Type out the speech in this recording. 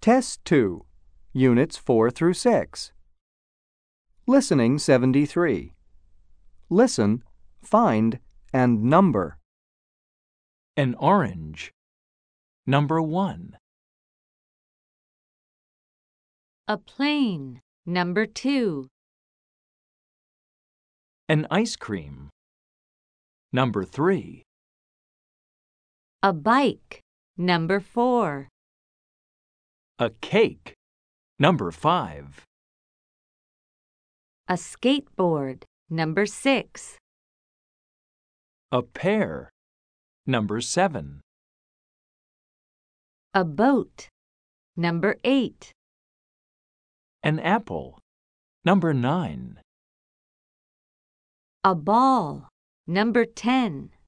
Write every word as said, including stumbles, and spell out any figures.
Test two, Units four through six. Listening seventy-three. Listen, find, and number. An orange. Number one. A plane. Number two. An ice cream. Number three. A bike. Number four. A cake. Number five. A skateboard. Number six. A pear. Number seven. A boat. Number eight. An apple. Number nine. A ball. Number ten.